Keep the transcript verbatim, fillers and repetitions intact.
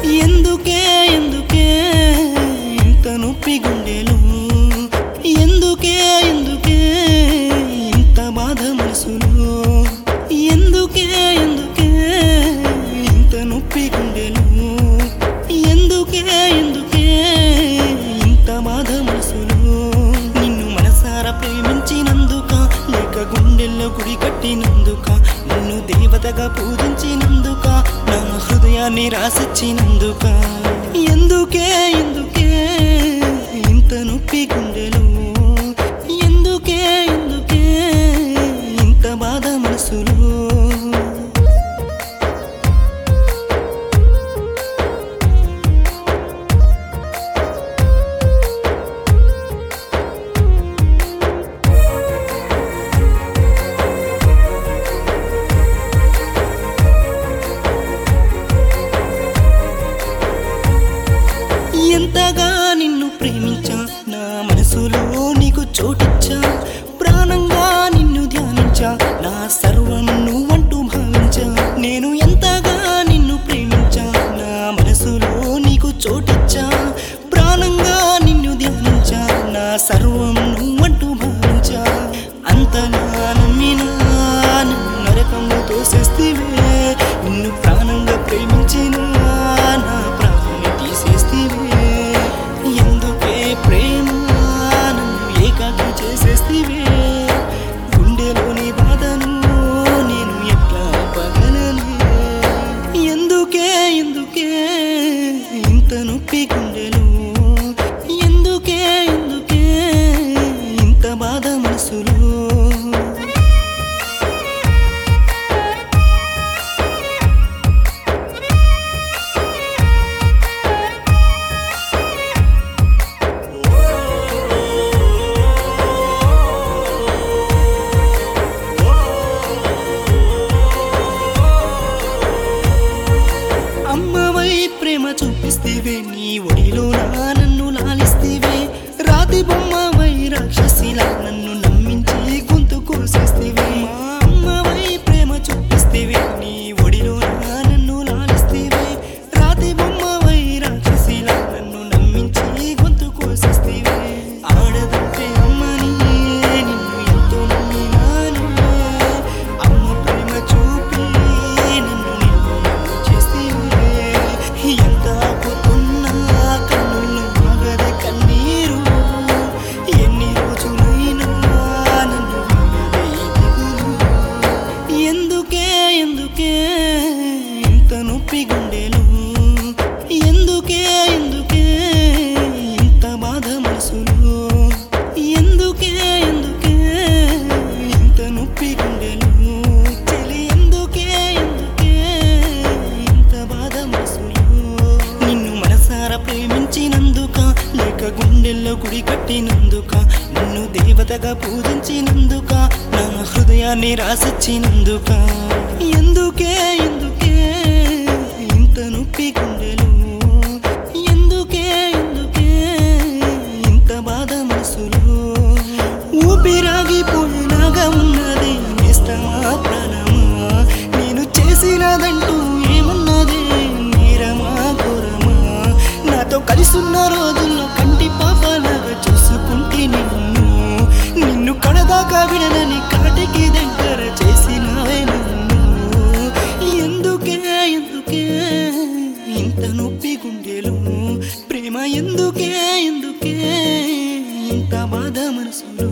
ఎందుకే ఎందుకే ఇంత నొప్పి గుండెలు ఎందుకే ఎందుకే ఇంత బాధ మనసులో ఎందుకే ఎందుకే ఇంత నొప్పి గుండెలు ఎందుకే ఎందుకే ఇంత బాధ మనసులో నిన్ను మనసారా ప్రేమించినందుక లేక గుండెల్లో గుడి కట్టినందుక నిన్ను దేవతగా పూజించినందుక నా హృదయాన్ని రాసిచ్చినందుక ఎందుకే ఎందుకే ఇంత నొప్పి గుండెలు ఎందుకే ఎందుకే ఇంత బాధ మనసులో ఎంతగా నిన్ను ప్రేమించా నా మనసులో నీకు చోటిచ్చా ప్రాణంగా నిన్ను ధ్యానించా నా సర్వం నువ్వంటూ భావించా నేను ఎంతగా నిన్ను ప్రేమించా నా మనసులో నీకు చోటిచ్చా ప్రాణంగా నిన్ను ధ్యానించా నా సర్వం నువ్వంటూ భావించా అంతగా నమ్మినా నరకంలో తోసేస్తివే నిన్ను ప్రాణంగా ప్రేమించినా నా ప్రాణాన్ని తీసేస్తివే ఎందుకే ప్రేమ నన్ను ఏకాకి చేసేస్తివే గుండెలోని బాధను నేను ఎట్లా పగలనే ఎందుకే ఎందుకే ఇంత నొప్పి గుండెలు ఎందుకే ఎందుకే ఇంత బాధ మనసులో అమ్మవై ప్రేమ చూపిస్తేవే నీ ఒడిలో నా నన్ను లాలిస్తేవే రాతి బొమ్మవై రాక్షసిలా నన్ను నమ్మించి గొంతు కోసేస్తేవే మా అమ్మవై ప్రేమ చూపిస్తేవే నీ ఒడిలో నా నన్ను లాలిస్తేవే రాతి బొమ్మవై రాక్షసిలా నన్ను నమ్మించి గొంతు కోసేస్తేవే ఆడదంటే అమ్మని నిన్ను ఎంతో నమ్మినాను అమ్మ ప్రేమ చూపి నన్ను నిన్ను చేస్తేవే ఎంత ఆపుతున్నా కన్నులు మగదే కన్నీరు ఎన్ని రోజులైనా నన్ను వీడదే దిగులు ఎందుకే ఎందుకే ఇంత నొప్పి గుండెలు ఎందుకే ఎందుకే ఇంత బాధ మనసులో ఎందుకే ఎందుకే ఇంత నొప్పి గుండెలు చెలి ఎందుకే ఎందుకే ఇంత బాధ మనసులో నిన్ను మనసారా ప్రేమించినందుక లేక గుండెల్లో గుడి కట్టినందుక నిన్ను దేవతగా పూజించినందుక నా హృదయాన్ని రాసిచ్చినందుక ఎందుకే ఎందుకే ఇంత నొప్పి గుండెలు ఎందుకే ఎందుకే ఇంత బాధ మనసులో ఊపిరాగిపోయినాగా ఉన్నది ఇష్టమా ప్రాణమా నేను చేసినదంటూ ఏమున్నది నేరమా ఘోరమా నాతో కలిసున్న రోజుల్లో కంటి పాపలాగా చూసుకుంటే నిన్ను నిన్ను కడదాకా విడనని కాటికి దగ్గర చేసినావే నన్ను ఎందుకే ఎందుకే ఇంత నొప్పి గుండెలు ప్రేమ ఎందుకే ఎందుకే ఇంత బాధ మనసులో